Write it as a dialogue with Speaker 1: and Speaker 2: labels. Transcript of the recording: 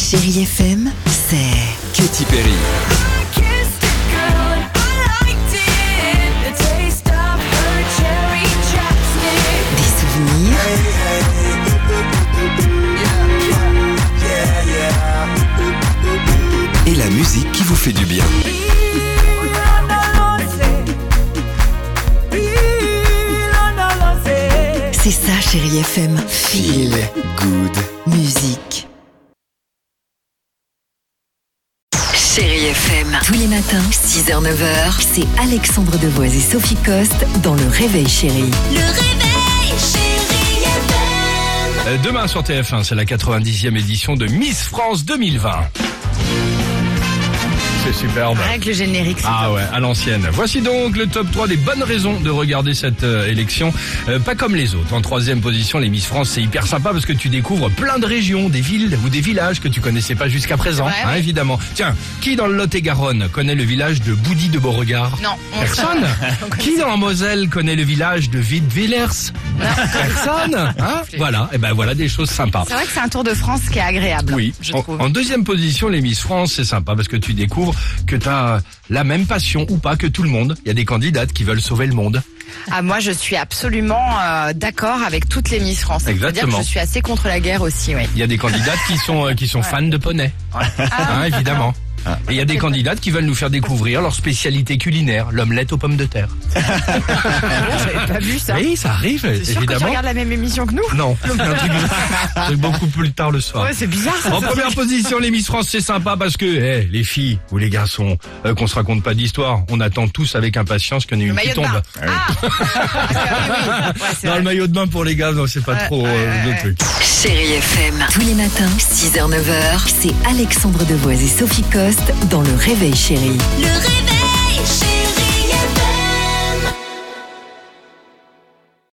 Speaker 1: Chérie FM, c'est
Speaker 2: Katy Perry.
Speaker 1: des souvenirs,
Speaker 2: Et la musique qui vous fait du bien.
Speaker 1: c'est ça Chérie FM.
Speaker 2: Feel good.
Speaker 1: Musique. Chérie FM, tous les matins, 6h-9h, c'est Alexandre Devoise et Sophie Coste dans Le Réveil Chérie.
Speaker 3: Le réveil, chérie FM.
Speaker 4: Demain sur TF1, c'est la 90e édition de Miss France 2020. C'est superbe.
Speaker 5: Avec le générique.
Speaker 4: Ah ouais, à l'ancienne. Voici donc le top 3 des bonnes raisons de regarder cette élection. Pas comme les autres. En troisième position, les Miss France, c'est hyper sympa parce que tu découvres plein de régions, des villes ou des villages que tu connaissais pas jusqu'à présent.
Speaker 5: Ouais, ouais.
Speaker 4: Évidemment. Tiens, qui dans le Lot-et-Garonne connaît le village de Boudy de Beauregard?
Speaker 5: Non.
Speaker 4: Personne. Qui dans la Moselle connaît le village de Witt-Villers? Personne. Hein? Voilà. Et ben voilà des choses sympas.
Speaker 5: C'est vrai que c'est un tour de France qui est agréable.
Speaker 4: Oui,
Speaker 5: je
Speaker 4: en,
Speaker 5: trouve.
Speaker 4: en deuxième position, les Miss France, c'est sympa parce que tu découvres que tu as la même passion ou pas que tout le monde. Il y a des candidates qui veulent sauver le monde.
Speaker 5: Ah, moi, je suis absolument d'accord avec toutes les Miss France. C'est-à-dire
Speaker 4: Exactement.
Speaker 5: que je suis assez contre la guerre aussi, oui.
Speaker 4: Il y a des candidates qui sont fans de poney. Hein, évidemment. Et il y a des candidates qui veulent nous faire découvrir leur spécialité culinaire, l'omelette aux pommes de terre.
Speaker 5: J'avais pas vu ça.
Speaker 4: Oui, ça arrive,
Speaker 5: C'est sûr que tu
Speaker 4: évidemment.
Speaker 5: regardes la même émission que nous?
Speaker 4: Non, c'est un truc beaucoup plus tard le soir.
Speaker 5: Ouais, c'est bizarre ça.
Speaker 4: En première position, les Miss France, c'est sympa parce que les filles ou les garçons, qu'on se raconte pas d'histoire, on attend tous avec impatience qu'il y en ait une qui
Speaker 5: maillot de
Speaker 4: tombe.
Speaker 5: bain. Ah oui. Ouais, c'est
Speaker 4: Non,
Speaker 5: vrai.
Speaker 4: le maillot de bain pour les gars, non, c'est pas trop le truc.
Speaker 1: Chérie FM, tous les matins, 6h-9h, c'est Alexandre Devoise et Sophie Coste dans Le Réveil Chérie.
Speaker 3: Le réveil.